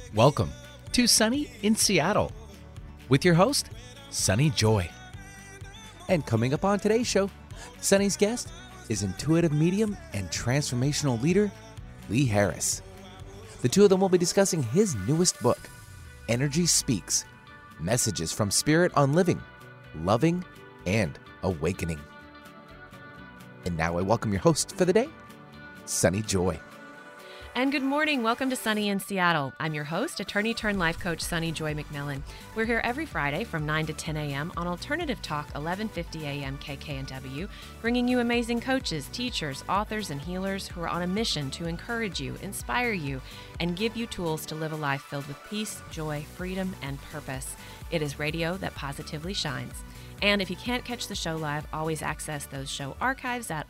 Welcome to Sunny in Seattle with your host, Sunny Joy. And coming up on today's show, Sunny's guest is intuitive medium and transformational leader, Lee Harris. The two of them will be discussing his newest book, Energy Speaks, Messages from Spirit on Living, Loving, and Awakening. And now I welcome your host for the day, Sunny Joy. And good morning. Welcome to Sunny in Seattle. I'm your host, attorney-turned-life coach Sunny Joy McMillan. We're here every Friday from 9 to 10 a.m. on Alternative Talk, 1150 a.m. KKNW, bringing you amazing coaches, teachers, authors, and healers who are on a mission to encourage you, inspire you, and give you tools to live a life filled with peace, joy, freedom, and purpose. It is radio that positively shines. And if you can't catch the show live, always access those show archives at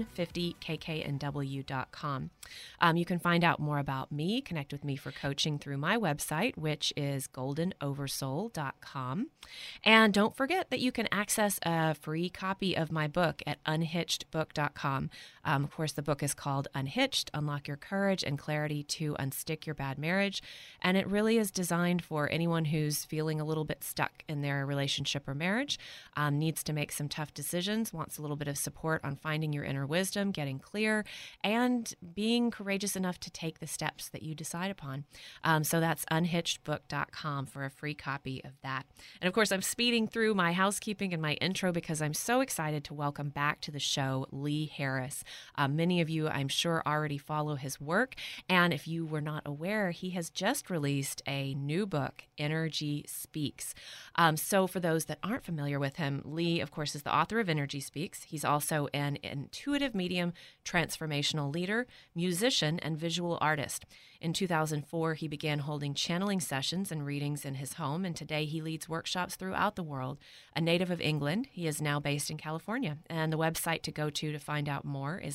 1150kknw.com. You can find out more about me, connect with me for coaching through my website, which is goldenoversoul.com. And don't forget that you can access a free copy of my book at unhitchedbook.com. Of course, the book is called Unhitched, Unlock Your Courage and Clarity to Unstick Your Bad Marriage. And it really is designed for anyone who's feeling a little bit stuck in their relationship or marriage. Needs to make some tough decisions, wants a little bit of support on finding your inner wisdom, getting clear, and being courageous enough to take the steps that you decide upon. So that's unhitchedbook.com for a free copy of that. And of course, I'm speeding through my housekeeping and my intro because I'm so excited to welcome back to the show Lee Harris. Many of you, I'm sure, already follow his work. And if you were not aware, he has just released a new book, Energy Speaks. So for those that aren't familiar with him, Lee, of course, is the author of Energy Speaks. He's also an intuitive medium, transformational leader, musician, and visual artist. In 2004, he began holding channeling sessions and readings in his home, and today he leads workshops throughout the world. A native of England, he is now based in California, and the website to go to find out more is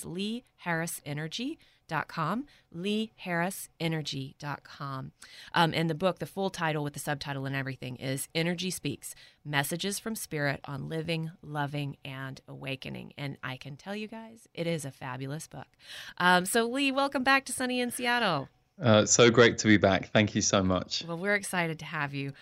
leeharrisenergy.com, leeharrisenergy.com. And the book, the full title with the subtitle and everything, is Energy Speaks, Messages from Spirit on Living, Loving, and Awakening. And I can tell you guys, it is a fabulous book. So Lee, welcome back to Sunny in Seattle. So great to be back. Thank you so much. Well, we're excited to have you.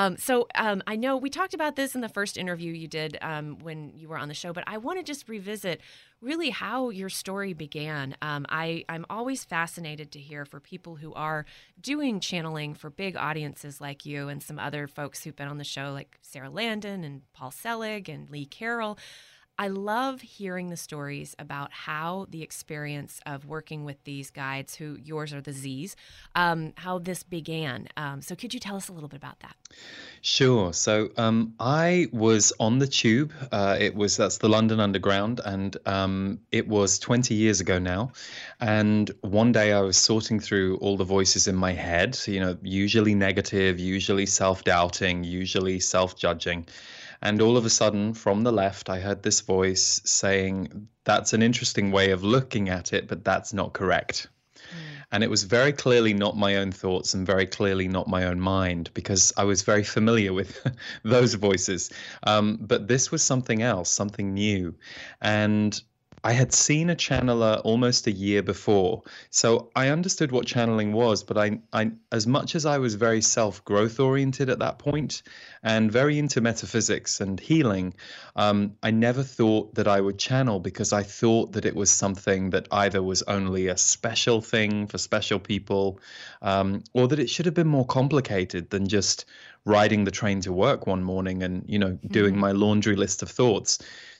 I know we talked about this in the first interview you did when you were on the show, but I want to just revisit really how your story began. I'm always fascinated to hear for people who are doing channeling for big audiences like you and some other folks who've been on the show like Sarah Landon and Paul Selig and Lee Carroll. I love hearing the stories about how the experience of working with these guides, who yours are the Z's, how this began. So could you tell us a little bit about that? Sure. So I was on the tube. That's the London Underground, and it was 20 years ago now. And one day I was sorting through all the voices in my head, usually negative, usually self-doubting, usually self-judging. And all of a sudden, from the left, I heard this voice saying, that's an interesting way of looking at it, but that's not correct. And it was very clearly not my own thoughts and very clearly not my own mind, because I was very familiar with those voices. But this was something else, something new. And I had seen a channeler almost a year before, so I understood what channeling was, but I as much as I was very self-growth oriented at that point and very into metaphysics and healing, I never thought that I would channel because I thought that it was something that either was only a special thing for special people, or that it should have been more complicated than just riding the train to work one morning and, doing my laundry list of thoughts.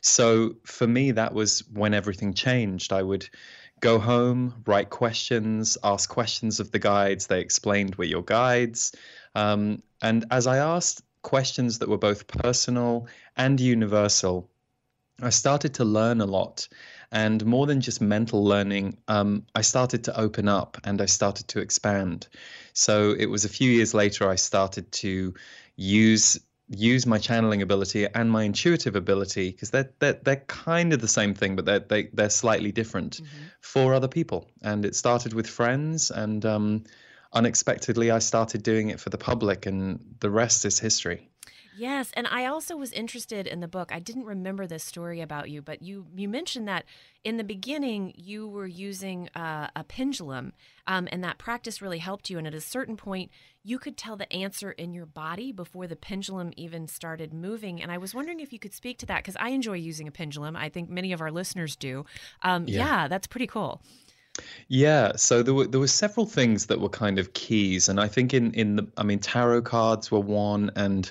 So for me, that was when everything changed. I would go home, write questions, ask questions of the guides. They explained we're your guides. And as I asked questions that were both personal and universal, I started to learn a lot. And more than just mental learning, I started to open up and I started to expand. So it was a few years later I started to use my channeling ability and my intuitive ability, because they're kind of the same thing, but they're slightly different for other people. And it started with friends, and unexpectedly I started doing it for the public, and the rest is history. Yes, and I also was interested in the book. I didn't remember this story about you, but you mentioned that in the beginning you were using a pendulum, and that practice really helped you. And at a certain point, you could tell the answer in your body before the pendulum even started moving. And I was wondering if you could speak to that, because I enjoy using a pendulum. I think many of our listeners do. Yeah, that's pretty cool. Yeah, so there were several things that were kind of keys, and I think I mean, tarot cards were one, and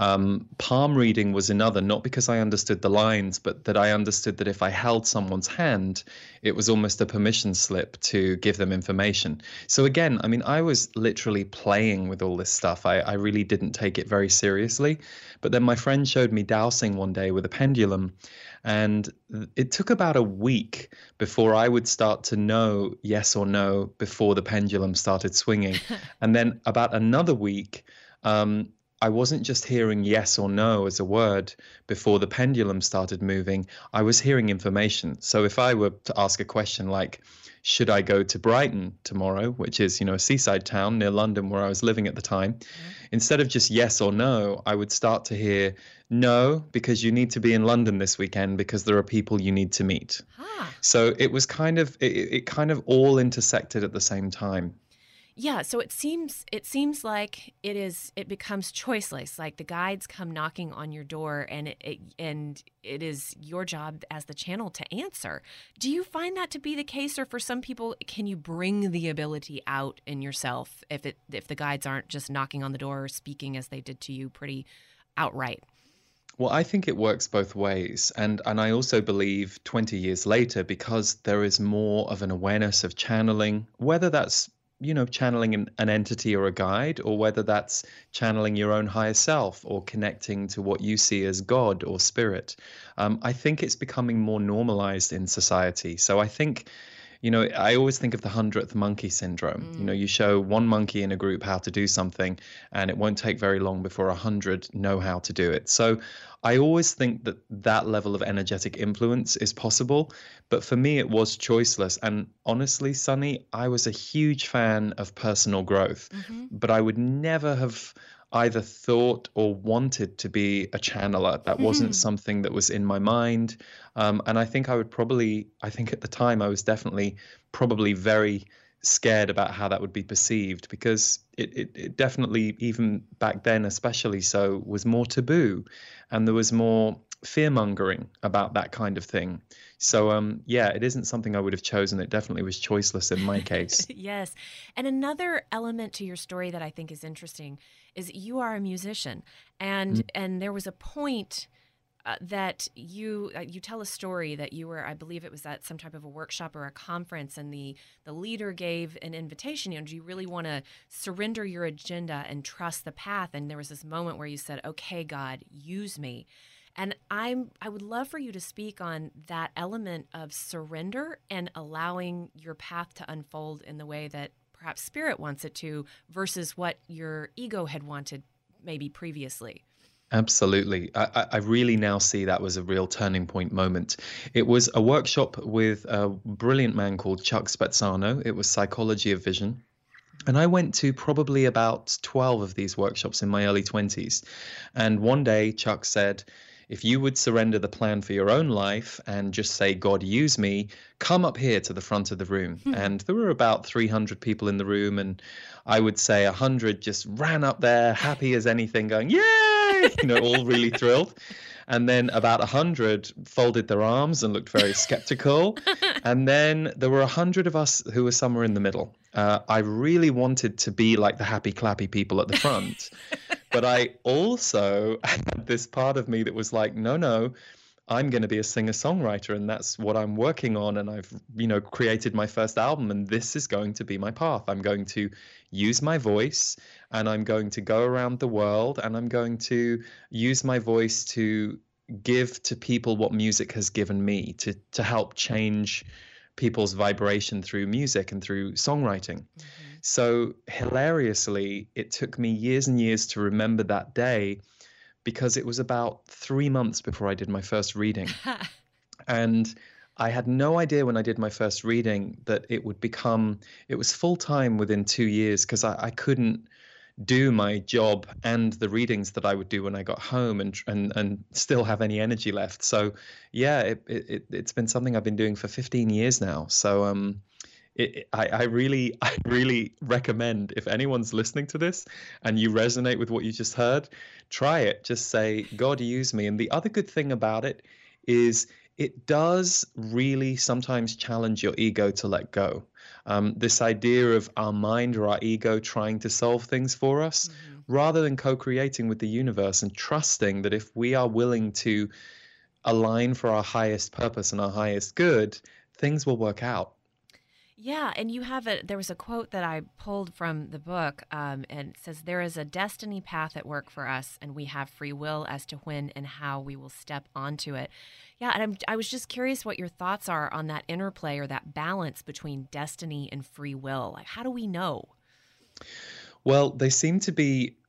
palm reading was another. Not because I understood the lines, but that I understood that if I held someone's hand, it was almost a permission slip to give them information. So again, I mean, I was literally playing with all this stuff. I really didn't take it very seriously. But then my friend showed me dowsing one day with a pendulum, and it took about a week before I would start to know yes or no before the pendulum started swinging. And then about another week, I wasn't just hearing yes or no as a word before the pendulum started moving. I was hearing information. So if I were to ask a question like, should I go to Brighton tomorrow, which is, a seaside town near London where I was living at the time, instead of just yes or no, I would start to hear no, because you need to be in London this weekend because there are people you need to meet. So it was it kind of all intersected at the same time. Yeah, so it seems like it becomes choiceless. Like the guides come knocking on your door, and it is your job as the channel to answer. Do you find that to be the case, or for some people, can you bring the ability out in yourself if the guides aren't just knocking on the door or speaking as they did to you pretty outright? Well, I think it works both ways. And I also believe 20 years later, because there is more of an awareness of channeling, whether that's channeling an entity or a guide, or whether that's channeling your own higher self or connecting to what you see as God or spirit. I think it's becoming more normalized in society. So I think, I always think of the 100th monkey syndrome. You show one monkey in a group how to do something, and it won't take very long before 100 know how to do it. So I always think that level of energetic influence is possible. But for me, it was choiceless. And honestly, Sunny, I was a huge fan of personal growth, but I would never have either thought or wanted to be a channeler. That wasn't something that was in my mind. And I think at the time, I was definitely probably very scared about how that would be perceived, because it definitely, even back then especially so, was more taboo, and there was more fear-mongering about that kind of thing. So it isn't something I would have chosen. It definitely was choiceless in my case. Yes. And another element to your story that I think is interesting is you are a musician, and there was a point that you tell a story that you were, I believe it was at some type of a workshop or a conference, and the leader gave an invitation. Do you really want to surrender your agenda and trust the path? And there was this moment where you said, okay, God, use me. And I would love for you to speak on that element of surrender and allowing your path to unfold in the way that perhaps spirit wants it to, versus what your ego had wanted maybe previously. Absolutely. I really now see that was a real turning point moment. It was a workshop with a brilliant man called Chuck Spezzano. It was Psychology of Vision. And I went to probably about 12 of these workshops in my early 20s. And one day Chuck said, if you would surrender the plan for your own life and just say, God, use me, come up here to the front of the room. And there were about 300 people in the room. And I would say 100 just ran up there, happy as anything, going, yay, all really thrilled. And then about 100 folded their arms and looked very skeptical. And then there were 100 of us who were somewhere in the middle. I really wanted to be like the happy, clappy people at the front. But I also had this part of me that was like, no, I'm going to be a singer-songwriter, and that's what I'm working on. And I've, created my first album, and this is going to be my path. I'm going to use my voice, and I'm going to go around the world, and I'm going to use my voice to give to people what music has given me, to help change people's vibration through music and through songwriting. So hilariously, it took me years and years to remember that day, because it was about 3 months before I did my first reading. And I had no idea when I did my first reading that it was full time within 2 years, because I couldn't do my job and the readings that I would do when I got home, and still have any energy left. So yeah, it's been something I've been doing for 15 years now. So I really recommend, if anyone's listening to this and you resonate with what you just heard, try it. Just say, God, use me. And the other good thing about it is it does really sometimes challenge your ego to let go. This idea of our mind or our ego trying to solve things for us, rather than co-creating with the universe and trusting that if we are willing to align for our highest purpose and our highest good, things will work out. Yeah, and there was a quote that I pulled from the book, and it says, there is a destiny path at work for us, and we have free will as to when and how we will step onto it. Yeah, and I was just curious what your thoughts are on that interplay or that balance between destiny and free will. Like, how do we know? Well, they seem to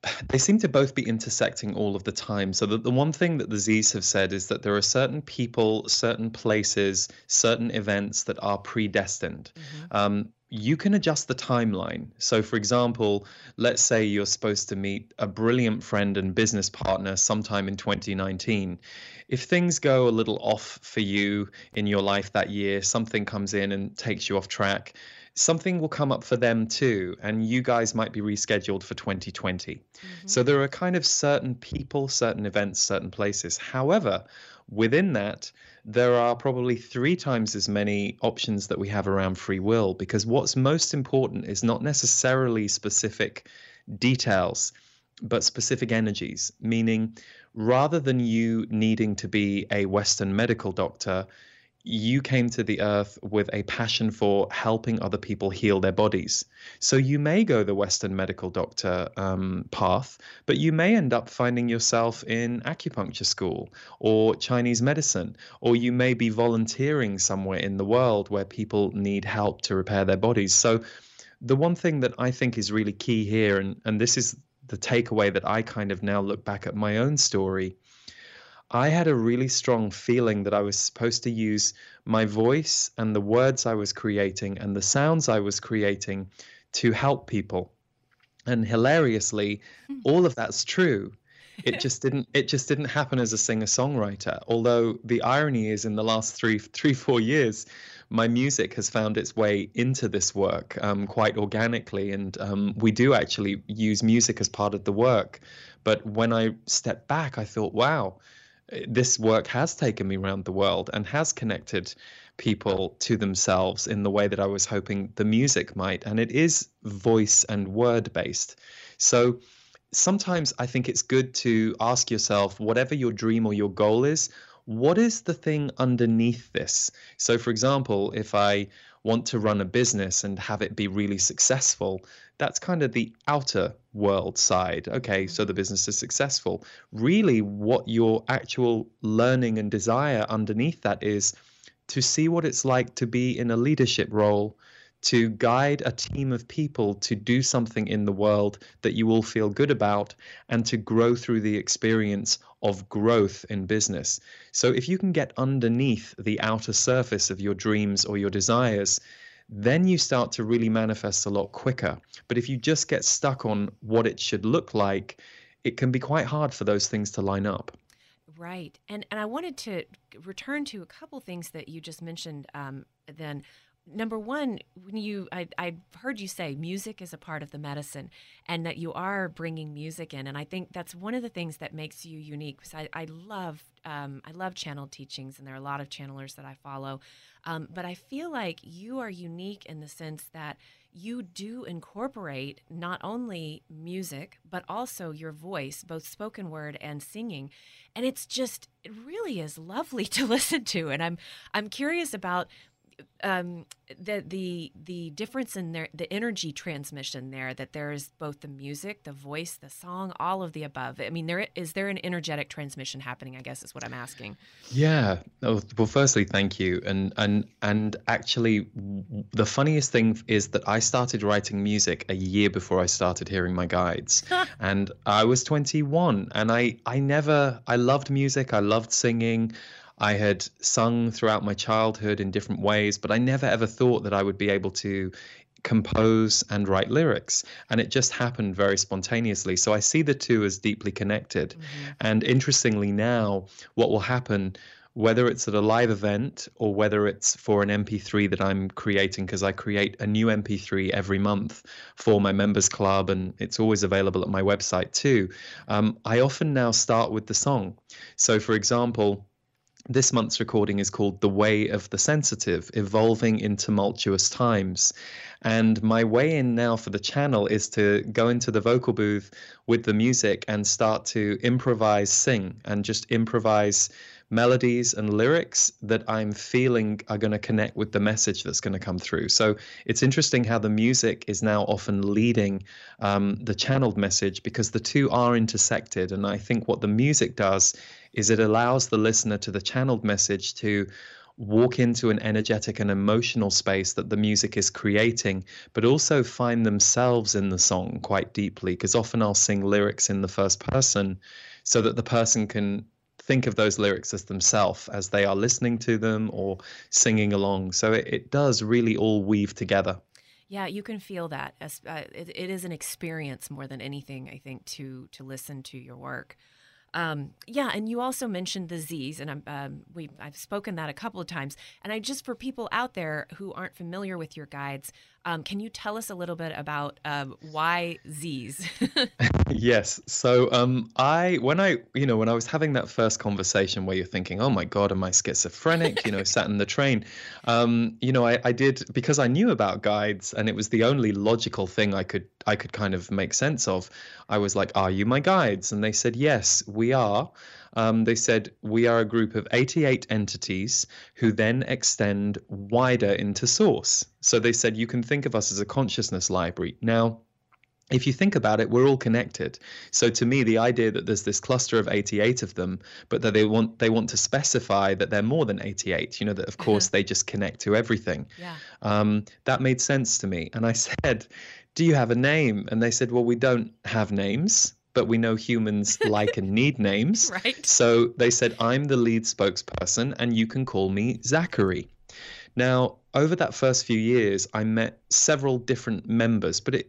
both be intersecting all of the time. So the one thing that the Z's have said is that there are certain people, certain places, certain events that are predestined. You can adjust the timeline. So for example, let's say you're supposed to meet a brilliant friend and business partner sometime in 2019. If things go a little off for you in your life that year, something comes in and takes you off track, something will come up for them too, and you guys might be rescheduled for 2020. So there are kind of certain people, certain events, certain places. However, within that, there are probably 3 times as many options that we have around free will, because what's most important is not necessarily specific details, but specific energies, meaning rather than you needing to be a Western medical doctor, you came to the earth with a passion for helping other people heal their bodies. So you may go the Western medical doctor path, but you may end up finding yourself in acupuncture school or Chinese medicine, or you may be volunteering somewhere in the world where people need help to repair their bodies. So the one thing that I think is really key here, and this is the takeaway that I kind of now look back at my own story, I had a really strong feeling that I was supposed to use my voice and the words I was creating and the sounds I was creating to help people. And hilariously, all of that's true. It just didn't happen as a singer-songwriter. Although the irony is, in the last 4 years, my music has found its way into this work quite organically, and we do actually use music as part of the work. But when I stepped back, I thought, wow, this work has taken me around the world and has connected people to themselves in the way that I was hoping the music might. And it is voice and word based. So sometimes I think it's good to ask yourself, whatever your dream or your goal is, what is the thing underneath this? So for example, if I want to run a business and have it be really successful, that's kind of the outer world side. Okay, so the business is successful. Really, what your actual learning and desire underneath that is to see what it's like to be in a leadership role, to guide a team of people to do something in the world that you all feel good about, and to grow through the experience of growth in business. So if you can get underneath the outer surface of your dreams or your desires, then you start to really manifest a lot quicker. But if you just get stuck on what it should look like, it can be quite hard for those things to line up. Right. And I wanted to return to a couple things that you just mentioned then. Number one, when I heard you say music is a part of the medicine, and that you are bringing music in, and I think that's one of the things that makes you unique. Because I love channeled teachings, and there are a lot of channelers that I follow, but I feel like you are unique in the sense that you do incorporate not only music but also your voice, both spoken word and singing, and it really is lovely to listen to. And I'm curious about the difference in the energy transmission there, that there's both the music, the voice, the song, all of the above. I mean, is there an energetic transmission happening, I guess is what I'm asking. Yeah. Oh, well, firstly, thank you. And actually, the funniest thing is that I started writing music a year before I started hearing my guides. And I was 21, and I loved music. I loved singing. I had sung throughout my childhood in different ways, but I never ever thought that I would be able to compose and write lyrics, and it just happened very spontaneously. So I see the two as deeply connected. And interestingly now, what will happen, whether it's at a live event or whether it's for an MP3 that I'm creating, because I create a new MP3 every month for my members club, and it's always available at my website too. I often now start with the song. So for example, this month's recording is called The Way of the Sensitive, Evolving in Tumultuous Times. And my way in now for the channel is to go into the vocal booth with the music and start to improvise, sing, and just improvise melodies and lyrics that I'm feeling are going to connect with the message that's going to come through. So it's interesting how the music is now often leading the channeled message, because the two are intersected. And I think what the music does is it allows the listener to the channeled message to walk into an energetic and emotional space that the music is creating, but also find themselves in the song quite deeply, because often I'll sing lyrics in the first person so that the person can think of those lyrics as themselves as they are listening to them or singing along. So it does really all weave together. Yeah, you can feel that. As it is an experience more than anything, I think, to listen to your work. Yeah, and you also mentioned the Z's, and I've spoken that a couple of times. And for people out there who aren't familiar with your guides, can you tell us a little bit about why Z's? Yes. So when I was having that first conversation where you're thinking, oh my God, am I schizophrenic? Sat in the train. I did, because I knew about guides and it was the only logical thing I could kind of make sense of. I was like, are you my guides? And they said, yes, we are. They said, we are a group of 88 entities who then extend wider into source. So they said, you can think of us as a consciousness library. Now, if you think about it, we're all connected. So to me, the idea that there's this cluster of 88 of them, but that they want to specify that they're more than 88, that of course they just connect to everything. Yeah. That made sense to me. And I said, do you have a name? And they said, well, we don't have names, but we know humans like and need names. Right. So they said, I'm the lead spokesperson and you can call me Zachary. Now, over that first few years, I met several different members, but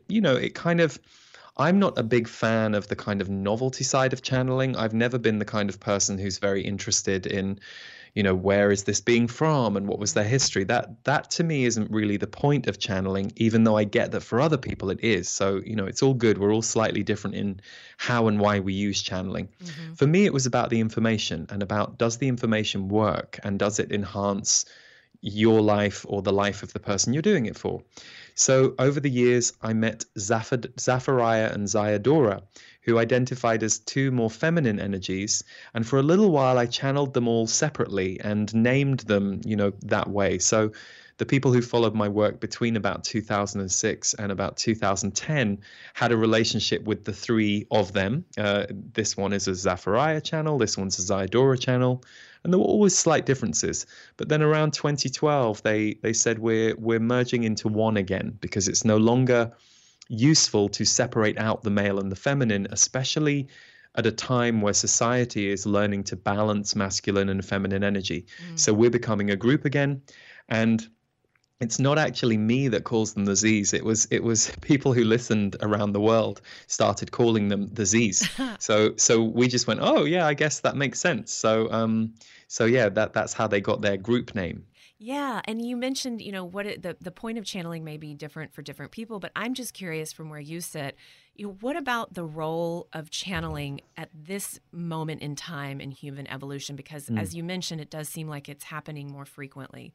I'm not a big fan of the kind of novelty side of channeling. I've never been the kind of person who's very interested in, where is this being from and what was their history? That to me isn't really the point of channeling, even though I get that for other people it is. So, it's all good. We're all slightly different in how and why we use channeling. Mm-hmm. For me, it was about the information and about, does the information work and does it enhance your life or the life of the person you're doing it for? So over the years, I met Zaphariah and Zayadora, who identified as two more feminine energies. And for a little while, I channeled them all separately and named them, that way. So the people who followed my work between about 2006 and about 2010 had a relationship with the three of them. This one is a Zaphariah channel, this one's a Zayadora channel, and there were always slight differences. But then around 2012, they said we're merging into one again, because it's no longer useful to separate out the male and the feminine, especially at a time where society is learning to balance masculine and feminine energy. So we're becoming a group again, and it's not actually me that calls them the Z's. It was people who listened around the world started calling them the Z's. So we just went, oh yeah, I guess that makes sense. So yeah, that's how they got their group name. Yeah, and you mentioned, the point of channeling may be different for different people, but I'm just curious from where you sit, what about the role of channeling at this moment in time in human evolution? Because as you mentioned, it does seem like it's happening more frequently.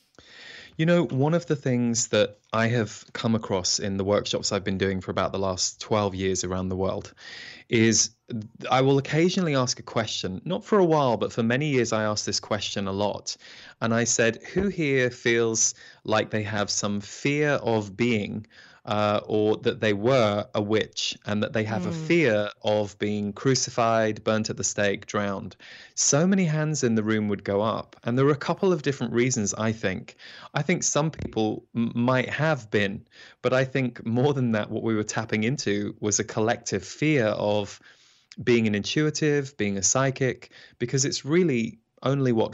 One of the things that I have come across in the workshops I've been doing for about the last 12 years around the world is I will occasionally ask a question, not for a while, but for many years I asked this question a lot. And I said, who here feels like they have some fear of being or that they were a witch and that they have a fear of being crucified, burnt at the stake, drowned? So many hands in the room would go up. And there were a couple of different reasons, I think. I think some people might have been, but I think more than that, what we were tapping into was a collective fear of being an intuitive, being a psychic, because it's really only what,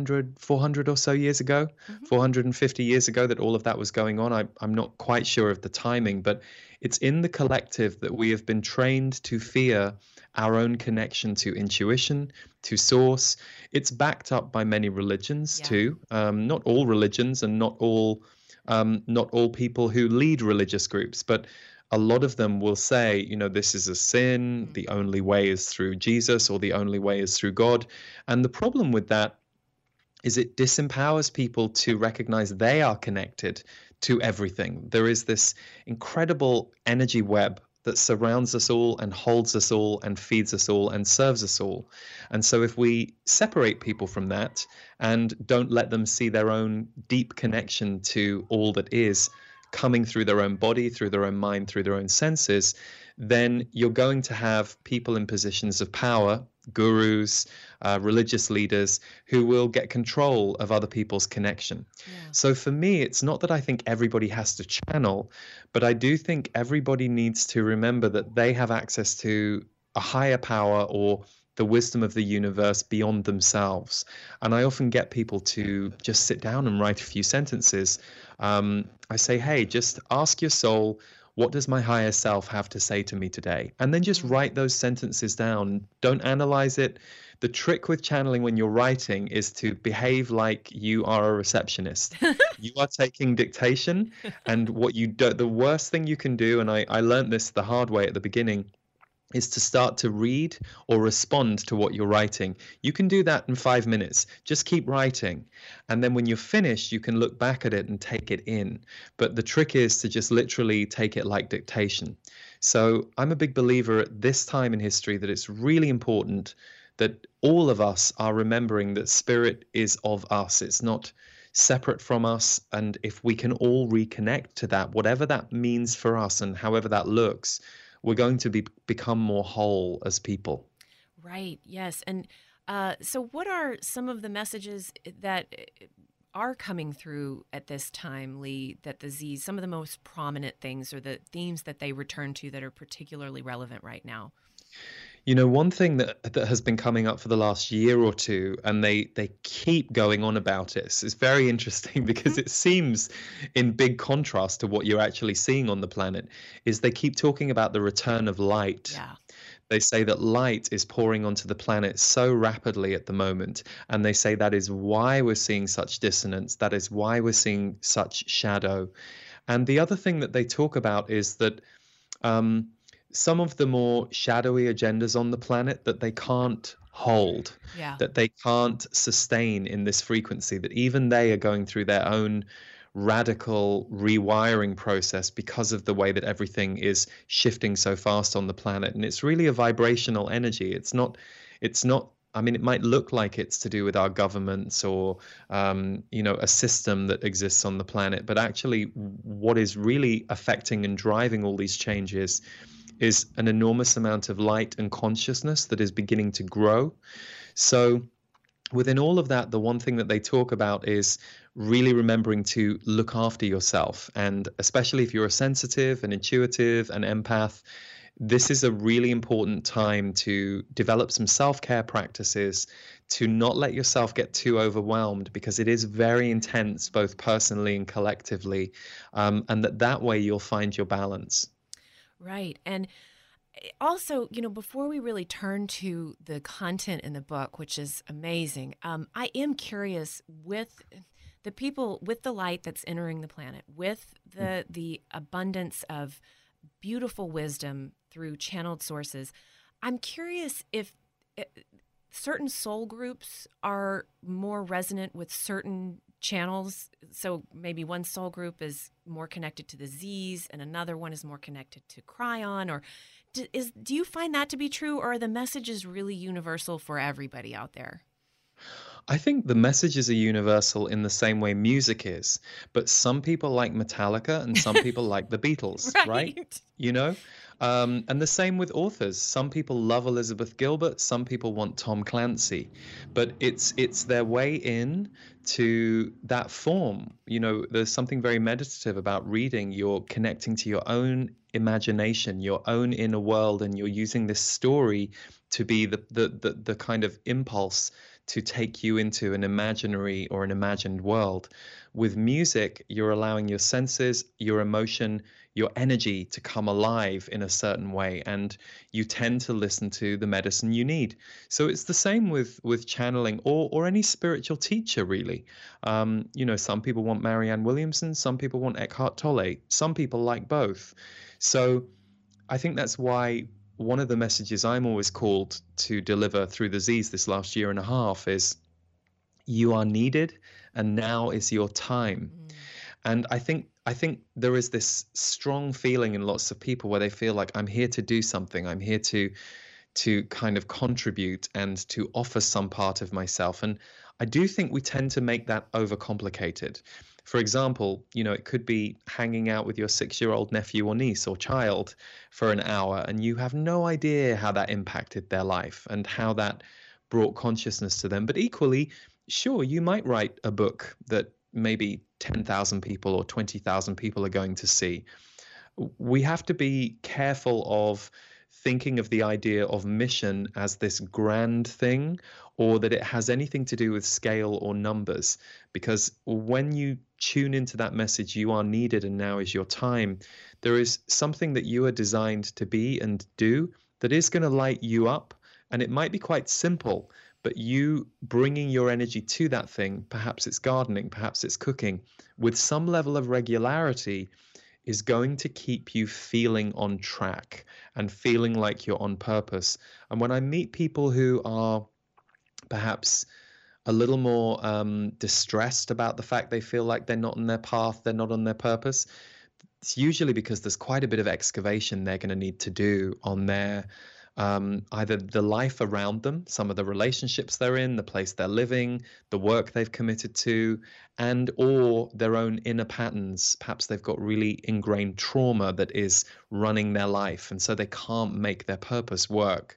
400 or so years ago, 450 years ago that all of that was going on. I'm not quite sure of the timing, but it's in the collective that we have been trained to fear our own connection to intuition, to source. It's backed up by many religions too. Not all religions and not all people who lead religious groups, but a lot of them will say, you know, this is a sin. The only way is through Jesus, or the only way is through God. And the problem with that is it disempowers people to recognize they are connected to everything. There is this incredible energy web that surrounds us all and holds us all and feeds us all and serves us all. And so if we separate people from that and don't let them see their own deep connection to all that is coming through their own body, through their own mind, through their own senses, then you're going to have people in positions of power, gurus, religious leaders, who will get control of other people's connection. So for me, it's not that I think everybody has to channel, but I do think everybody needs to remember that they have access to a higher power or the wisdom of the universe beyond themselves. And I often get people to just sit down and write a few sentences. I say, hey, just ask your soul, what does my higher self have to say to me today? And then just write those sentences down. Don't analyze it. The trick with channeling when you're writing is to behave like you are a receptionist. You are taking dictation, and what you do, the worst thing you can do, and I learned this the hard way at the beginning, is to start to read or respond to what you're writing. You can do that in 5 minutes. Just keep writing. And then when you're finished, you can look back at it and take it in. But the trick is to just literally take it like dictation. So I'm a big believer at this time in history that it's really important that all of us are remembering that spirit is of us. It's not separate from us. And if we can all reconnect to that, whatever that means for us and however that looks, we're going to become more whole as people. Right. Yes. And so what are some of the messages that are coming through at this time, Lee, that the Z's, some of the most prominent things or the themes that they return to that are particularly relevant right now? You know, one thing that has been coming up for the last year or two, and they keep going on about it, is very interesting because it seems in big contrast to what you're actually seeing on the planet, is they keep talking about the return of light. Yeah. They say that light is pouring onto the planet so rapidly at the moment, and they say that is why we're seeing such dissonance, that is why we're seeing such shadow. And the other thing that they talk about is that some of the more shadowy agendas on the planet that they can't hold, that they can't sustain in this frequency, that even they are going through their own radical rewiring process because of the way that everything is shifting so fast on the planet. And it's really a vibrational energy. It's not, I mean, it might look like it's to do with our governments or, a system that exists on the planet, but actually what is really affecting and driving all these changes is an enormous amount of light and consciousness that is beginning to grow. So within all of that, the one thing that they talk about is really remembering to look after yourself. And especially if you're a sensitive and intuitive and empath, this is a really important time to develop some self-care practices, to not let yourself get too overwhelmed, because it is very intense, both personally and collectively. And that way you'll find your balance. Right. And also, before we really turn to the content in the book, which is amazing, I am curious with the people, with the light that's entering the planet, with the abundance of beautiful wisdom through channeled sources. I'm curious if certain soul groups are more resonant with certain channels. So maybe one soul group is more connected to the Z's and another one is more connected to Kryon, or do you find that to be true, or are the messages really universal for everybody out there? I think the messages are universal in the same way music is, but some people like Metallica and some people like the Beatles, right? And the same with authors. Some people love Elizabeth Gilbert, some people want Tom Clancy, but it's their way in to that form. There's something very meditative about reading. You're connecting to your own imagination, your own inner world, and you're using this story to be the kind of impulse to take you into an imaginary or an imagined world. With music, you're allowing your senses, your emotion, your energy to come alive in a certain way, and you tend to listen to the medicine you need. So it's the same with channeling or any spiritual teacher, really. Some people want Marianne Williamson, some people want Eckhart Tolle, some people like both. So I think that's why one of the messages I'm always called to deliver through the Z's this last year and a half is, you are needed, and now is your time. And I think there is this strong feeling in lots of people where they feel like, I'm here to do something. I'm here to kind of contribute and to offer some part of myself. And I do think we tend to make that overcomplicated. For example, it could be hanging out with your 6-year-old nephew or niece or child for an hour, and you have no idea how that impacted their life and how that brought consciousness to them. But equally, sure, you might write a book that maybe 10,000 people or 20,000 people are going to see. We have to be careful of thinking of the idea of mission as this grand thing, or that it has anything to do with scale or numbers. Because when you tune into that message, you are needed and now is your time, there is something that you are designed to be and do that is going to light you up. And it might be quite simple, but you bringing your energy to that thing, perhaps it's gardening, perhaps it's cooking, with some level of regularity, is going to keep you feeling on track and feeling like you're on purpose. And when I meet people who are perhaps a little more distressed about the fact they feel like they're not on their path, they're not on their purpose, it's usually because there's quite a bit of excavation they're going to need to do on their either the life around them, some of the relationships they're in, the place they're living, the work they've committed to, and or their own inner patterns. Perhaps they've got really ingrained trauma that is running their life, and so they can't make their purpose work.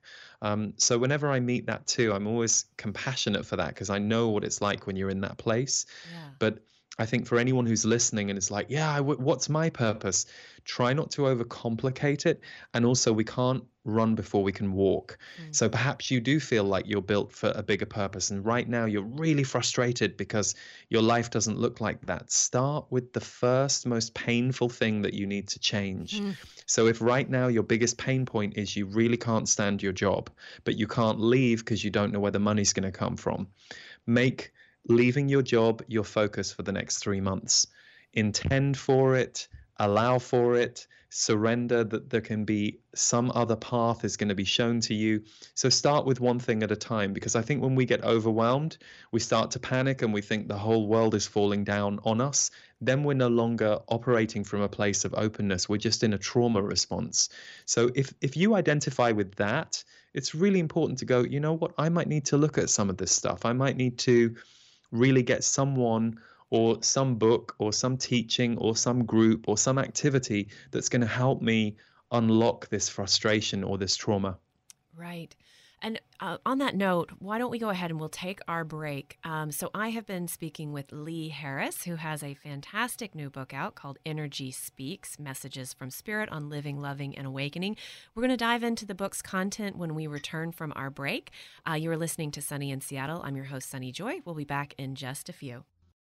So whenever I meet that too, I'm always compassionate for that, because I know what it's like when you're in that place. Yeah. But I think for anyone who's listening and it's like, yeah, what's my purpose? Try not to overcomplicate it. And also, we can't run before we can walk. So perhaps you do feel like you're built for a bigger purpose. And right now you're really frustrated because your life doesn't look like that. Start with the first, most painful thing that you need to change. So if right now your biggest pain point is you really can't stand your job, but you can't leave because you don't know where the money's going to come from, make leaving your job your focus for the next 3 months. Intend for it, allow for it, surrender that there can be some other path is going to be shown to you. So start with one thing at a time, because I think when we get overwhelmed, we start to panic and we think the whole world is falling down on us. Then we're no longer operating from a place of openness. We're just in a trauma response. So if you identify with that, it's really important to go, you know what, I might need to look at some of this stuff. I might need to really get someone or some book or some teaching or some group or some activity that's going to help me unlock this frustration or this trauma. Right. And on that note, why don't we go ahead and we'll take our break. So I have been speaking with Lee Harris, who has a fantastic new book out called Energy Speaks, Messages from Spirit on Living, Loving, and Awakening. We're going to dive into the book's content when we return from our break. You are listening to Sunny in Seattle. I'm your host, Sunny Joy. We'll be back in just a few.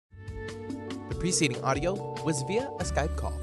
The preceding audio was via a Skype call.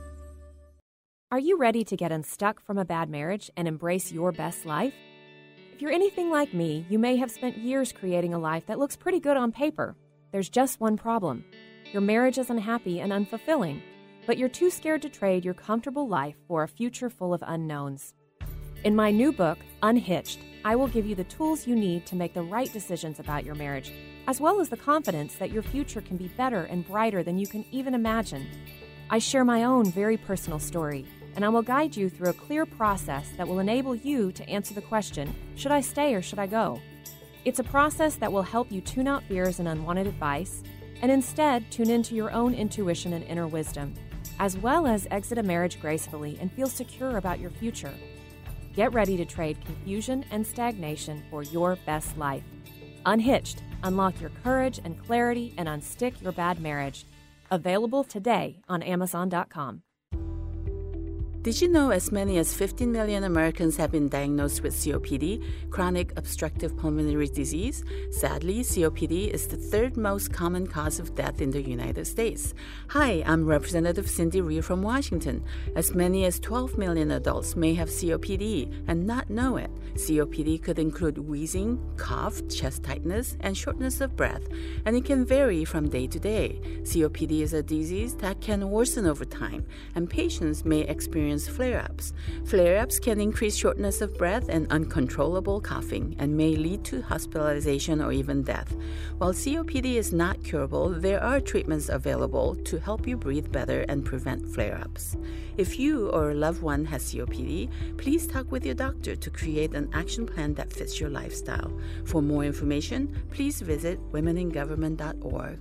Are you ready to get unstuck from a bad marriage and embrace your best life? If you're anything like me, you may have spent years creating a life that looks pretty good on paper. There's just one problem. Your marriage is unhappy and unfulfilling, but you're too scared to trade your comfortable life for a future full of unknowns. In my new book, Unhitched, I will give you the tools you need to make the right decisions about your marriage, as well as the confidence that your future can be better and brighter than you can even imagine. I share my own very personal story, and I will guide you through a clear process that will enable you to answer the question, should I stay or should I go? It's a process that will help you tune out fears and unwanted advice, and instead tune into your own intuition and inner wisdom, as well as exit a marriage gracefully and feel secure about your future. Get ready to trade confusion and stagnation for your best life. Unhitched, unlock your courage and clarity and unstick your bad marriage. Available today on Amazon.com. Did you know as many as 15 million Americans have been diagnosed with COPD, chronic obstructive pulmonary disease? Sadly, COPD is the third most common cause of death in the United States. Hi, I'm Representative Cindy Rhee from Washington. As many as 12 million adults may have COPD and not know it. COPD could include wheezing, cough, chest tightness, and shortness of breath, and it can vary from day to day. COPD is a disease that can worsen over time, and patients may experience flare-ups. Flare-ups can increase shortness of breath and uncontrollable coughing and may lead to hospitalization or even death. While COPD is not curable, there are treatments available to help you breathe better and prevent flare-ups. If you or a loved one has COPD, please talk with your doctor to create an action plan that fits your lifestyle. For more information, please visit womeningovernment.org.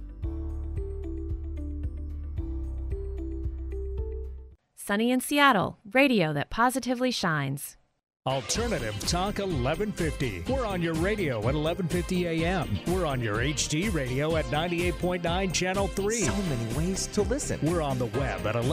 Sunny in Seattle, radio that positively shines. Alternative Talk 1150. We're on your radio at 1150 a.m. We're on your HD radio at 98.9 Channel 3. So many ways to listen. We're on the web at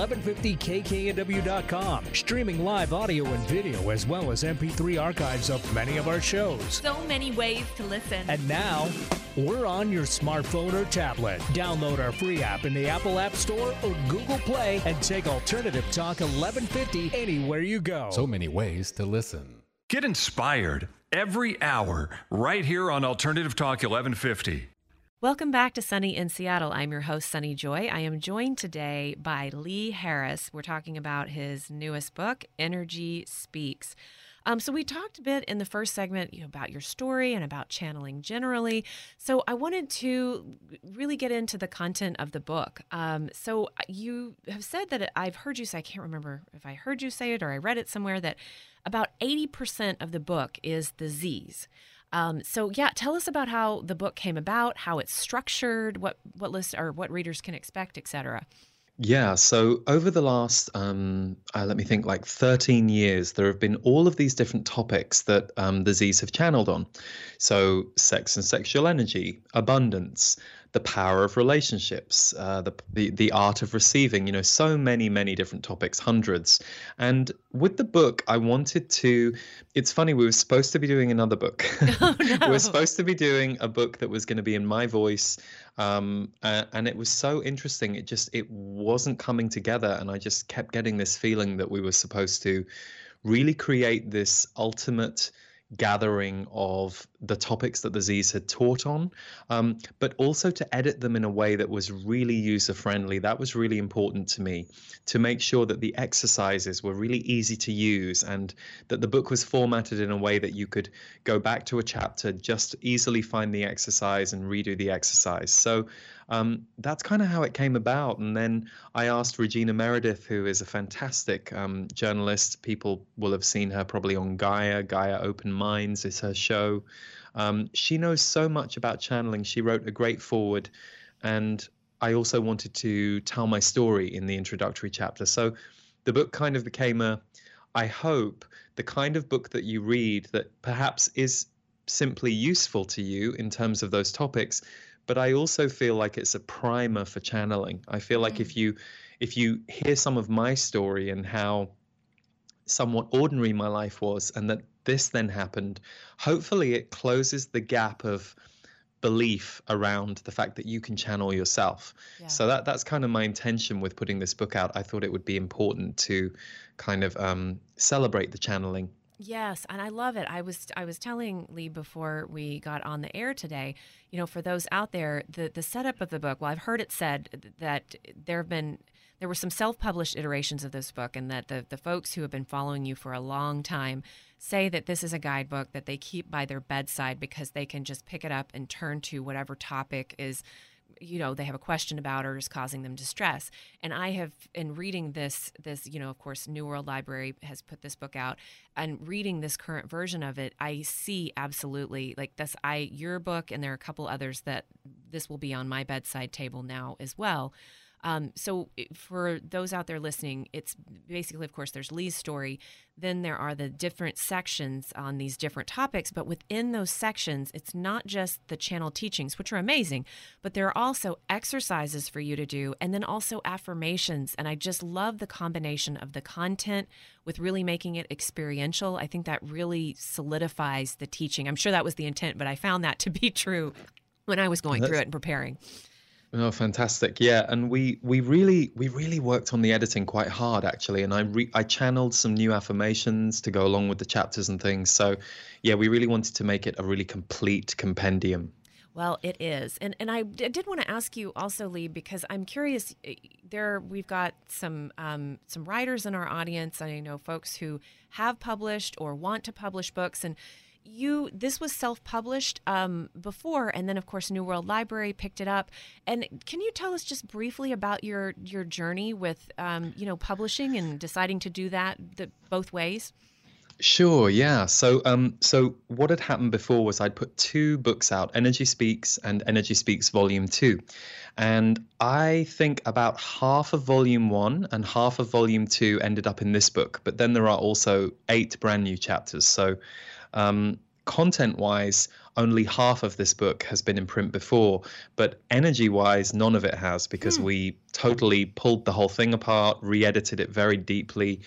1150kknw.com, streaming live audio and video as well as MP3 archives of many of our shows. So many ways to listen. And now, we're on your smartphone or tablet. Download our free app in the Apple App Store or Google Play and take Alternative Talk 1150 anywhere you go. So many ways to listen. Get inspired every hour right here on Alternative Talk 1150. Welcome back to Sunny in Seattle. I'm your host, Sunny Joy. I am joined today by Lee Harris. We're talking about his newest book, Energy Speaks. So we talked a bit in the first segment, about your story and about channeling generally. So I wanted to really get into the content of the book. So you have said that I've heard you say, I can't remember if I heard you say it or I read it somewhere, that about 80% of the book is the Z's. So tell us about how the book came about, how it's structured, what readers can expect, etc. Yeah, so over the last, let me think, like 13 years, there have been all of these different topics that the Z's have channeled on. So sex and sexual energy, abundance, the power of relationships, the art of receiving, so many different topics, hundreds. And with the book, I wanted to, it's funny, we were supposed to be doing another book. Oh, no. We were supposed to be doing a book that was going to be in my voice. And it was so interesting. It wasn't coming together. And I just kept getting this feeling that we were supposed to really create this ultimate gathering of the topics that the Z's had taught on, but also to edit them in a way that was really user-friendly. That was really important to me, to make sure that the exercises were really easy to use and that the book was formatted in a way that you could go back to a chapter, just easily find the exercise and redo the exercise. So that's kind of how it came about. And then I asked Regina Meredith, who is a fantastic journalist. People will have seen her probably on Gaia Open Minds is her show. She knows so much about channeling. She wrote a great foreword. And I also wanted to tell my story in the introductory chapter. So the book kind of became I hope, the kind of book that you read that perhaps is simply useful to you in terms of those topics. But I also feel like it's a primer for channeling. I feel like if you hear some of my story and how somewhat ordinary my life was, and that this then happened, hopefully it closes the gap of belief around the fact that you can channel yourself. Yeah. So that's kind of my intention with putting this book out. I thought it would be important to kind of celebrate the channeling. Yes, and I love it. I was telling Lee before we got on the air today, for those out there, the setup of the book, well, I've heard it said that there were some self-published iterations of this book, and that the folks who have been following you for a long time say that this is a guidebook that they keep by their bedside because they can just pick it up and turn to whatever topic is they have a question about or is causing them distress. And I have, in reading this, of course, New World Library has put this book out, and reading this current version of it, I see absolutely like this, your book, and there are a couple others that this will be on my bedside table now as well. For those out there listening, it's basically, of course, there's Lee's story. Then there are the different sections on these different topics. But within those sections, it's not just the channel teachings, which are amazing, but there are also exercises for you to do, and then also affirmations. And I just love the combination of the content with really making it experiential. I think that really solidifies the teaching. I'm sure that was the intent, but I found that to be true when I was going through it and preparing. Oh, fantastic. Yeah. And we really worked on the editing quite hard, actually. And I channeled some new affirmations to go along with the chapters and things. So yeah, we really wanted to make it a really complete compendium. Well, it is. And I did want to ask you also, Lee, because I'm curious, we've got some writers in our audience. I know folks who have published or want to publish books, and this was self-published before, and then of course New World Library picked it up. And can you tell us just briefly about your journey with publishing and deciding to do that both ways? Sure, yeah. So what had happened before was I'd put 2 books out, Energy Speaks and Energy Speaks Volume 2. And I think about half of Volume 1 and half of Volume 2 ended up in this book. But then there are also 8 brand new chapters. So content-wise, only half of this book has been in print before, but energy-wise, none of it has, because we totally pulled the whole thing apart, re-edited it very deeply.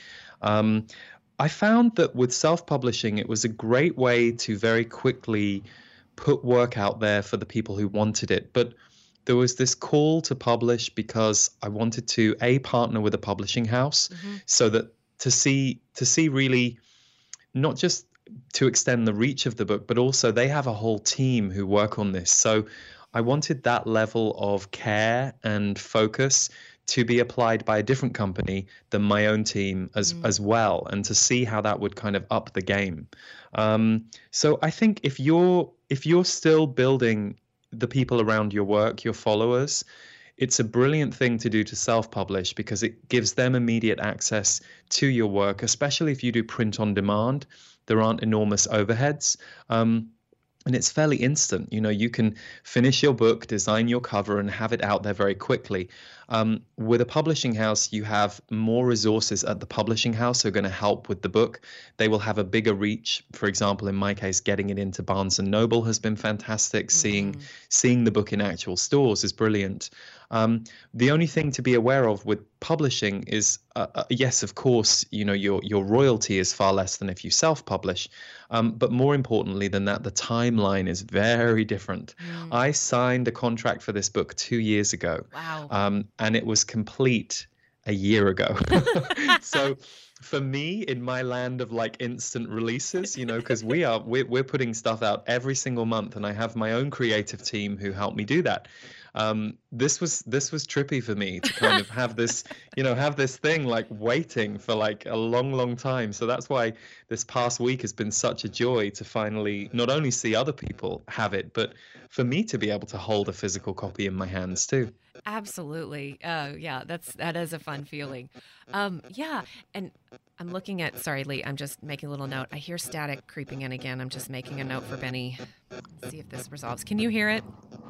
I found that with self-publishing, it was a great way to very quickly put work out there for the people who wanted it. But there was this call to publish because I wanted to, partner with a publishing house, so that to see really not just to extend the reach of the book, but also they have a whole team who work on this. So I wanted that level of care and focus to be applied by a different company than my own team as well, and to see how that would kind of up the game. So I think if you're still building the people around your work, your followers, it's a brilliant thing to do to self-publish, because it gives them immediate access to your work, especially if you do print on demand. There aren't enormous overheads. And it's fairly instant. You can finish your book, design your cover, and have it out there very quickly. With a publishing house, you have more resources at the publishing house who are going to help with the book. They will have a bigger reach. For example, in my case, getting it into Barnes & Noble has been fantastic. Seeing the book in actual stores is brilliant. The only thing to be aware of with publishing is, yes, of course, your royalty is far less than if you self-publish. But more importantly than that, the timeline is very different. I signed a contract for this book 2 years ago. Wow. And it was complete a year ago. So for me, in my land of like instant releases, because we're putting stuff out every single month, and I have my own creative team who help me do that. This was trippy for me to kind of have this, have this thing like waiting for like a long time. So that's why this past week has been such a joy to finally not only see other people have it, but for me to be able to hold a physical copy in my hands too. Absolutely. Yeah, that is a fun feeling. Yeah. And I'm looking at, sorry, Lee, I'm just making a little note. I hear static creeping in again. I'm just making a note for Benny. Let's see if this resolves. Can you hear it?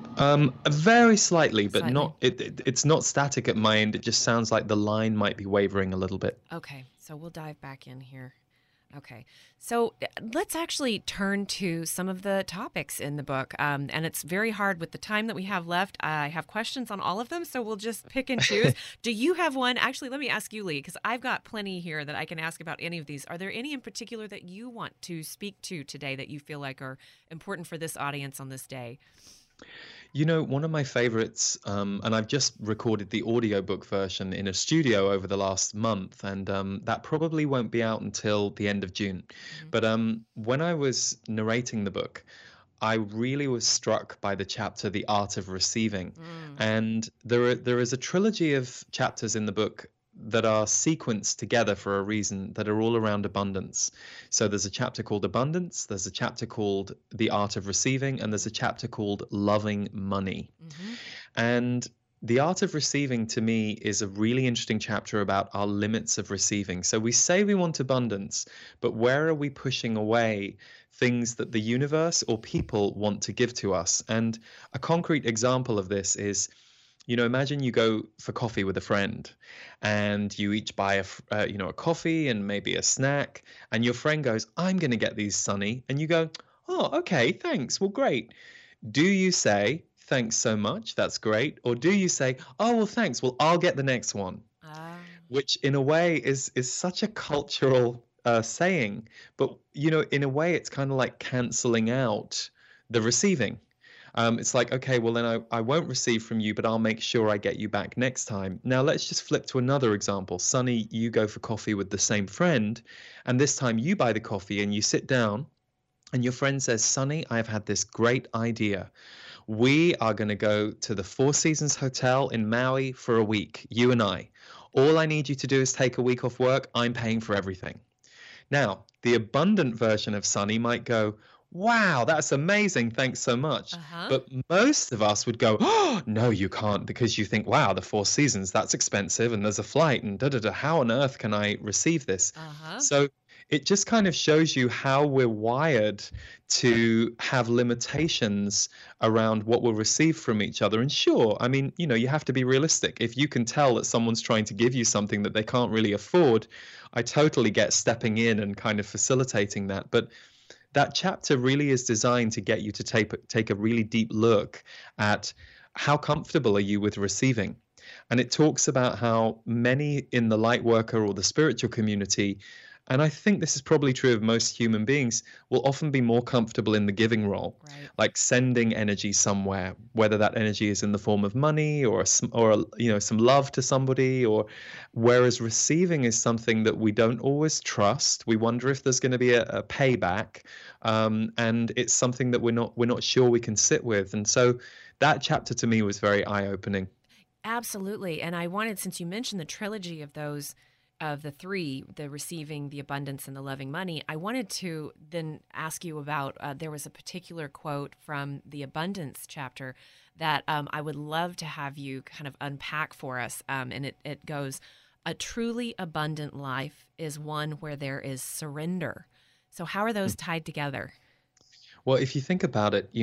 Very slightly, but not. It's not static at my end. It just sounds like the line might be wavering a little bit. Okay, so we'll dive back in here. Okay, so let's actually turn to some of the topics in the book. And it's very hard with the time that we have left. I have questions on all of them, so we'll just pick and choose. Do you have one? Actually, let me ask you, Lee, because I've got plenty here that I can ask about any of these. Are there any in particular that you want to speak to today that you feel like are important for this audience on this day? One of my favorites, and I've just recorded the audiobook version in a studio over the last month, and that probably won't be out until the end of June. But when I was narrating the book, I really was struck by the chapter, The Art of Receiving. And there is a trilogy of chapters in the book that are sequenced together for a reason, that are all around abundance. So there's a chapter called Abundance, there's a chapter called The Art of Receiving, and there's a chapter called Loving Money. And The Art of Receiving, to me, is a really interesting chapter about our limits of receiving. So we say we want abundance, but where are we pushing away things that the universe or people want to give to us? And a concrete example of this is, Imagine you go for coffee with a friend, and you each buy a coffee and maybe a snack, and your friend goes, "I'm going to get these, Sonny," and you go, "Oh, okay, thanks. Well, great." Do you say, "Thanks so much, that's great," or do you say, "Oh, well, thanks. Well, I'll get the next one," which in a way is such a cultural saying, but in a way it's kind of like canceling out the receiving. It's like, okay, well then I won't receive from you, but I'll make sure I get you back next time. Now let's just flip to another example. Sonny, you go for coffee with the same friend, and this time you buy the coffee and you sit down, and your friend says, "Sonny, I've had this great idea. We are going to go to the Four Seasons Hotel in Maui for a week, you and I. All I need you to do is take a week off work. I'm paying for everything." Now, the abundant version of Sonny might go, "Wow, that's amazing. Thanks so much." But most of us would go, "Oh, no, you can't," because you think, wow, the Four Seasons, that's expensive, and there's a flight, and da-da-da. How on earth can I receive this? So it just kind of shows you how we're wired to have limitations around what we'll receive from each other. And sure, I mean, you have to be realistic. If you can tell that someone's trying to give you something that they can't really afford, I totally get stepping in and kind of facilitating that. But that chapter really is designed to get you to take a really deep look at how comfortable are you with receiving. And it talks about how many in the light worker or the spiritual community, and I think this is probably true of most human beings, will often be more comfortable in the giving role, like sending energy somewhere, whether that energy is in the form of money or some love to somebody, or whereas receiving is something that we don't always trust. We wonder if there's going to be a payback, and it's something that we're not sure we can sit with. And so that chapter to me was very eye-opening. Absolutely. And I wanted, since you mentioned the trilogy of those, of the three, the receiving, the abundance, and the loving money, I wanted to then ask you about, there was a particular quote from the abundance chapter that I would love to have you kind of unpack for us. And it goes, "A truly abundant life is one where there is surrender." So how are those tied together? Well, if you think about it,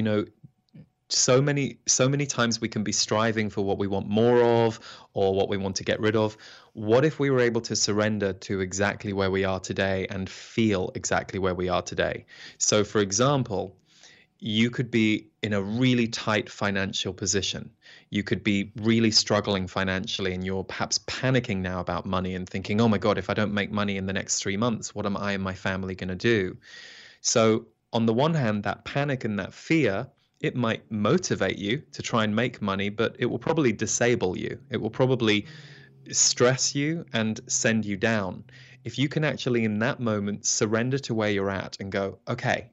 so many times we can be striving for what we want more of or what we want to get rid of. What if we were able to surrender to exactly where we are today and feel exactly where we are today? So, for example, you could be in a really tight financial position. You could be really struggling financially, and you're perhaps panicking now about money and thinking, "Oh my God, if I don't make money in the next 3 months, what am I and my family going to do?" So on the one hand, that panic and that fear, it might motivate you to try and make money, but it will probably disable you. It will probably stress you and send you down. If you can actually in that moment surrender to where you're at and go, "Okay,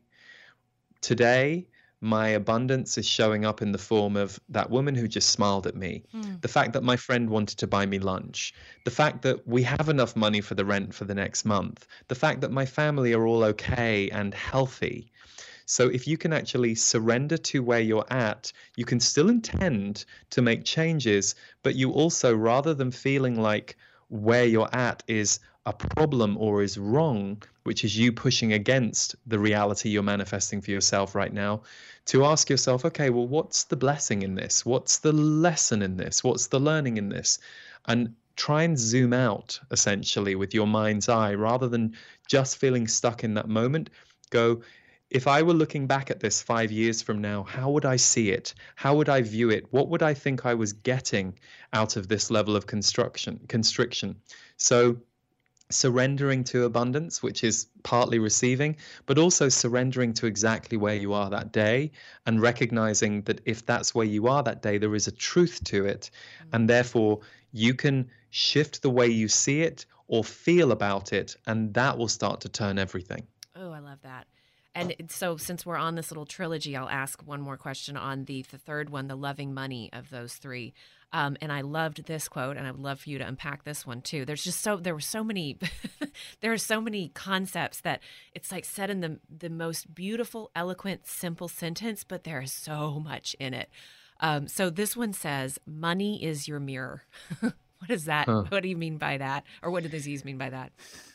today my abundance is showing up in the form of that woman who just smiled at me, the fact that my friend wanted to buy me lunch, the fact that we have enough money for the rent for the next month, the fact that my family are all okay and healthy." So if you can actually surrender to where you're at, you can still intend to make changes, but you also, rather than feeling like where you're at is a problem or is wrong, which is you pushing against the reality you're manifesting for yourself right now, to ask yourself, okay, well, what's the blessing in this? What's the lesson in this? What's the learning in this? And try and zoom out, essentially, with your mind's eye, rather than just feeling stuck in that moment. Go, if I were looking back at this 5 years from now, how would I see it? How would I view it? What would I think I was getting out of this level of constriction? So surrendering to abundance, which is partly receiving, but also surrendering to exactly where you are that day, and recognizing that if that's where you are that day, there is a truth to it. And therefore you can shift the way you see it or feel about it, and that will start to turn everything. Oh, I love that. And so since we're on this little trilogy, I'll ask one more question on the third one, the loving money of those three. And I loved this quote, and I would love for you to unpack this one too. There were so many, there are so many concepts that it's like said in the most beautiful, eloquent, simple sentence, but there is so much in it. So this one says, "Money is your mirror." What is that? What do you mean by that? Or what did Aziz mean by that?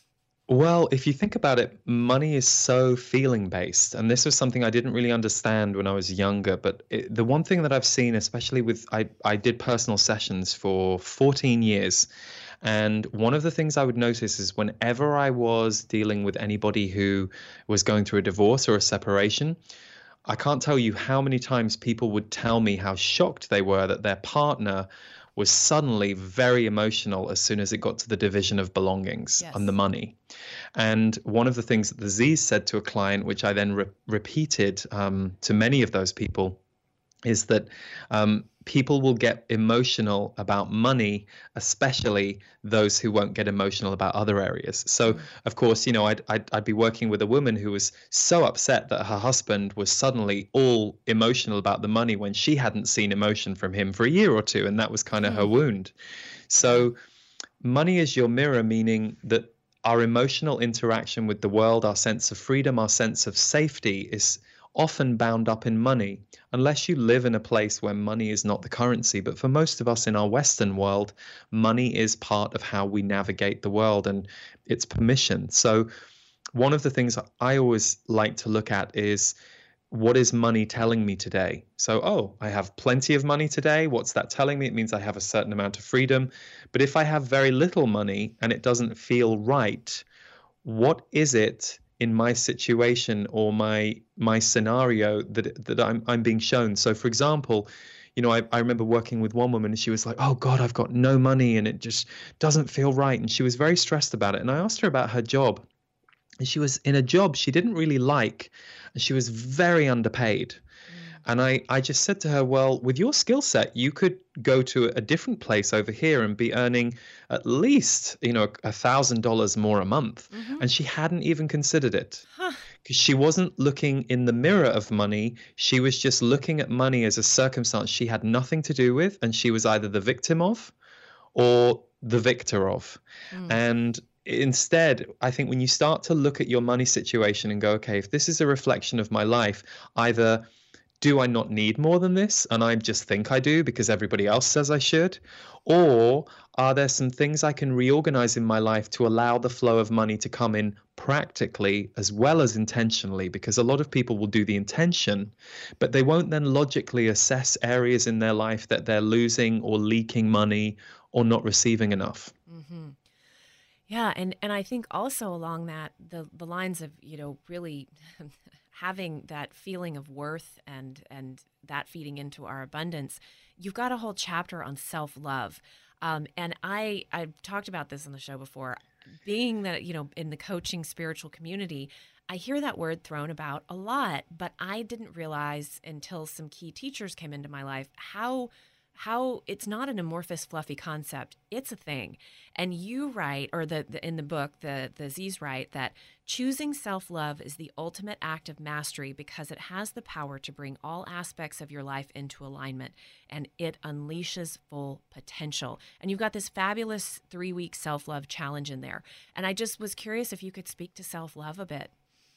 Well, if you think about it, money is so feeling based. And this was something I didn't really understand when I was younger. But the one thing that I've seen, especially with, I did personal sessions for 14 years. And one of the things I would notice is whenever I was dealing with anybody who was going through a divorce or a separation, I can't tell you how many times people would tell me how shocked they were that their partner was suddenly very emotional as soon as it got to the division of belongings and the money. And one of the things that the Z's said to a client, which I then repeated to many of those people, is that people will get emotional about money, especially those who won't get emotional about other areas. So, of course, you know, I'd be working with a woman who was so upset that her husband was suddenly all emotional about the money when she hadn't seen emotion from him for a year or two, and that was kind of her wound. So money is your mirror, meaning that our emotional interaction with the world, our sense of freedom, our sense of safety is often bound up in money, unless you live in a place where money is not the currency. But for most of us in our Western world, money is part of how we navigate the world and its permission. So one of the things I always like to look at is, what is money telling me today? So, oh, I have plenty of money today. What's that telling me? It means I have a certain amount of freedom. But if I have very little money and it doesn't feel right, what is it in my situation or my scenario that I'm being shown? So, for example, you know, I remember working with one woman and she was like, oh God, I've got no money and it just doesn't feel right. And she was very stressed about it. And I asked her about her job. And she was in a job she didn't really like, and she was very underpaid. And I just said to her, well, with your skill set, you could go to a different place over here and be earning at least, you know, $1,000 more a month. And she hadn't even considered it because she wasn't looking in the mirror of money. She was just looking at money as a circumstance she had nothing to do with. And she was either the victim of or the victor of. And instead, I think when you start to look at your money situation and go, okay, if this is a reflection of my life, either do I not need more than this and I just think I do because everybody else says I should? Or are there some things I can reorganize in my life to allow the flow of money to come in practically as well as intentionally? Because a lot of people will do the intention, but they won't then logically assess areas in their life that they're losing or leaking money or not receiving enough. Yeah, and I think also along that, the lines of, you know, really having that feeling of worth and that feeding into our abundance, you've got a whole chapter on self-love. And I've talked about this on the show before. Being that, you know, in the coaching spiritual community, I hear that word thrown about a lot, but I didn't realize until some key teachers came into my life how it's not an amorphous, fluffy concept. It's a thing. And you write, or in the book, the Z's write, that choosing self-love is the ultimate act of mastery because it has the power to bring all aspects of your life into alignment, and it unleashes full potential. And you've got this fabulous 3-week self-love challenge in there. And I just was curious if you could speak to self-love a bit.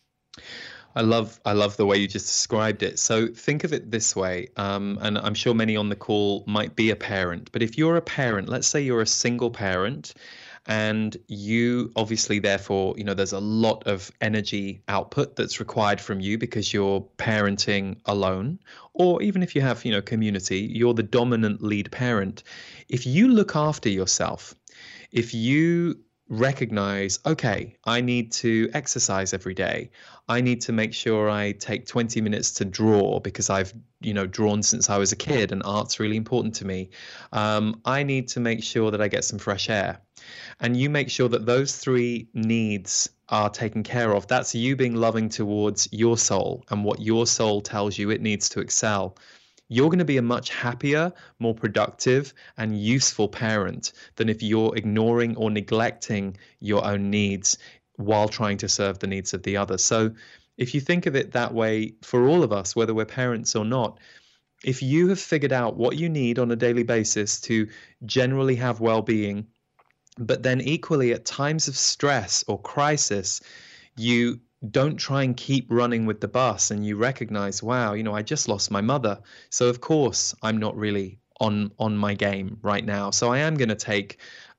I love the way you just described it. So think of it this way, and I'm sure many on the call might be a parent, but if you're a parent, let's say you're a single parent, and you obviously, therefore, you know, there's a lot of energy output that's required from you because you're parenting alone, or even if you have, you know, community, you're the dominant lead parent. If you look after yourself, if you recognize, okay, I need to exercise every day. I need to make sure I take 20 minutes to draw because I've, you know, drawn since I was a kid and art's really important to me. I need to make sure that I get some fresh air. And you make sure that those 3 needs are taken care of. That's you being loving towards your soul and what your soul tells you it needs to excel. You're going to be a much happier, more productive and useful parent than if you're ignoring or neglecting your own needs while trying to serve the needs of the other. So if you think of it that way, for all of us, whether we're parents or not, if you have figured out what you need on a daily basis to generally have well-being, but then equally at times of stress or crisis, you don't try and keep running with the bus and you recognize, wow, you know, I just lost my mother. So of course I'm not really on my game right now. So I am going to take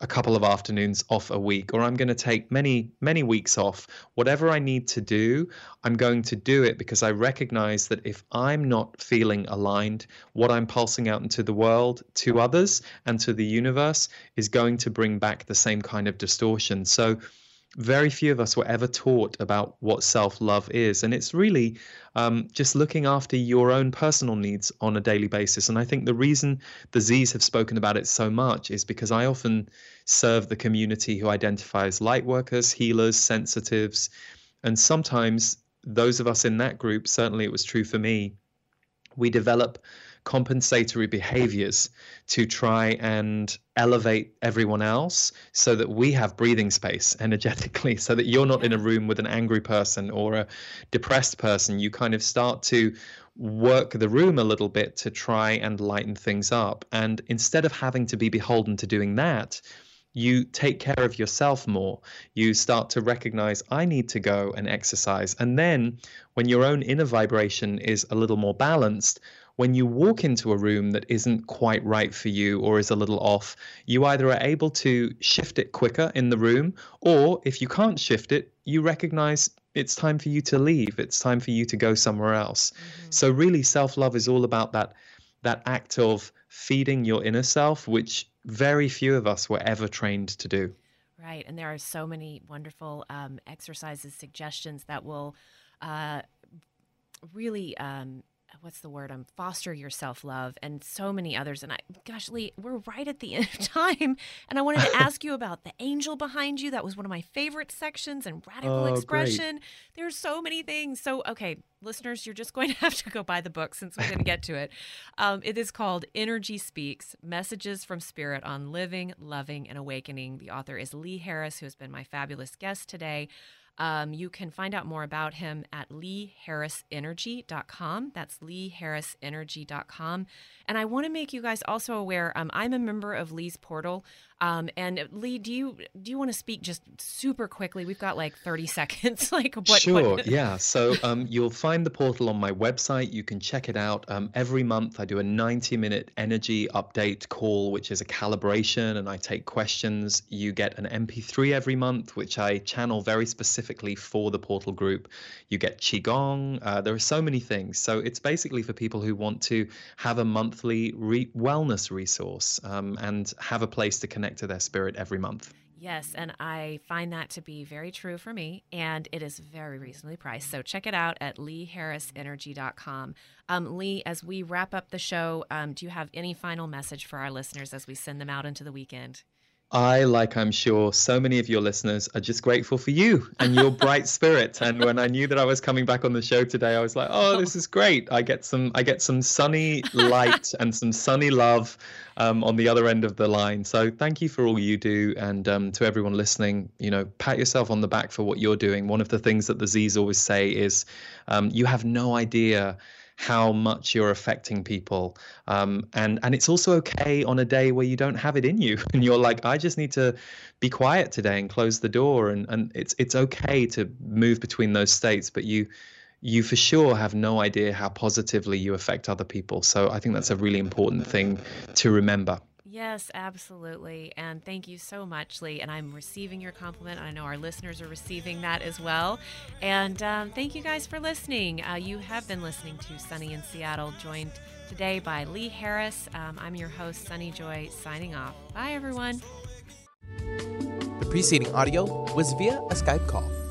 a couple of afternoons off a week, or I'm going to take many, many weeks off. Whatever I need to do, I'm going to do it because I recognize that if I'm not feeling aligned, what I'm pulsing out into the world to others and to the universe is going to bring back the same kind of distortion. So very few of us were ever taught about what self-love is. And it's really just looking after your own personal needs on a daily basis. And I think the reason the Z's have spoken about it so much is because I often serve the community who identify as light workers, healers, sensitives. And sometimes those of us in that group, certainly it was true for me, we develop compensatory behaviors to try and elevate everyone else so that we have breathing space energetically, so that you're not in a room with an angry person or a depressed person. You kind of start to work the room a little bit to try and lighten things up. And instead of having to be beholden to doing that, you take care of yourself more. You start to recognize, I need to go and exercise. And then when your own inner vibration is a little more balanced, when you walk into a room that isn't quite right for you or is a little off, you either are able to shift it quicker in the room, or if you can't shift it, you recognize it's time for you to leave. It's time for you to go somewhere else. Mm-hmm. So really, self-love is all about that act of feeding your inner self, which very few of us were ever trained to do. Right. And there are so many wonderful exercises, suggestions that will really foster your self-love, and so many others. And gosh, Lee, we're right at the end of time. And I wanted to ask you about the angel behind you. That was one of my favorite sections, and radical expression. Great. There's so many things. So, okay, listeners, you're just going to have to go buy the book since we didn't get to it. It is called Energy Speaks, Messages from Spirit on Living, Loving, and Awakening. The author is Lee Harris, who has been my fabulous guest today. You can find out more about him at leeharrisenergy.com. That's leeharrisenergy.com. And I want to make you guys also aware, I'm a member of Lee's Portal. And Lee, do you want to speak just super quickly? We've got like 30 seconds. Sure. Yeah. So you'll find the portal on my website. You can check it out. Every month I do a 90-minute energy update call, which is a calibration, and I take questions. You get an MP3 every month, which I channel very specifically for the portal group. You get Qigong. There are so many things. So it's basically for people who want to have a monthly wellness resource and have a place to connect to their spirit every month. Yes, and I find that to be very true for me, and it is very reasonably priced. So check it out at leeharrisenergy.com. Lee, as we wrap up the show, do you have any final message for our listeners as we send them out into the weekend? I'm sure so many of your listeners, are just grateful for you and your bright spirit. And when I knew that I was coming back on the show today, I was like, oh, this is great. I get some sunny light and some sunny love on the other end of the line. So thank you for all you do. And to everyone listening, pat yourself on the back for what you're doing. One of the things that the Z's always say is you have no idea how much you're affecting people. And it's also okay on a day where you don't have it in you and you're like, I just need to be quiet today and close the door. And it's okay to move between those states, but you for sure have no idea how positively you affect other people. So I think that's a really important thing to remember. Yes, absolutely. And thank you so much, Lee. And I'm receiving your compliment. I know our listeners are receiving that as well. And thank you guys for listening. You have been listening to Sunny in Seattle, joined today by Lee Harris. I'm your host, Sunny Joy, signing off. Bye, everyone. The preceding audio was via a Skype call.